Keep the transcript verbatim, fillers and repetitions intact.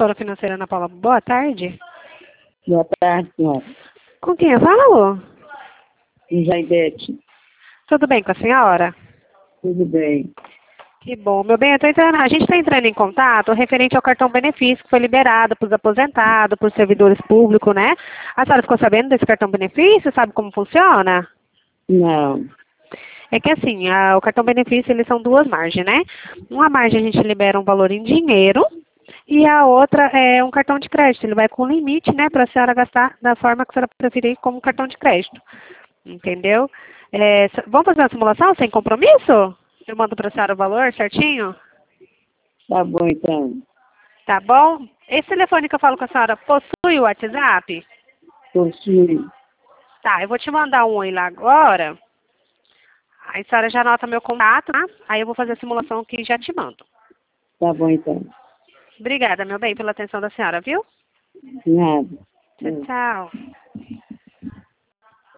consultora financeira Ana Paula. Boa tarde. Boa tarde, senhora. Com quem eu falo? Jaidete. Tudo bem com a senhora? Tudo bem. Que bom. Meu bem, eu tô entrando, a gente está entrando em contato referente ao cartão benefício que foi liberado para os aposentados, para os servidores públicos, né? A senhora ficou sabendo desse cartão benefício? Sabe como funciona? Não. É que assim, a, o cartão benefício, eles são duas margens, né? Uma margem a gente libera um valor em dinheiro e a outra é um cartão de crédito. Ele vai com limite, né, para a senhora gastar da forma que a senhora preferir como cartão de crédito. Entendeu? É, vamos fazer uma simulação sem compromisso? Eu mando para a senhora o valor certinho? Tá bom, então. Tá bom? Esse telefone que eu falo com a senhora possui o WhatsApp? Possui. Tá, eu vou te mandar um oi lá agora. Aí a senhora já anota meu contato, tá? Aí eu vou fazer a simulação aqui e já te mando. Tá bom, então. Obrigada, meu bem, pela atenção da senhora, viu? Nada. Tchau, tchau.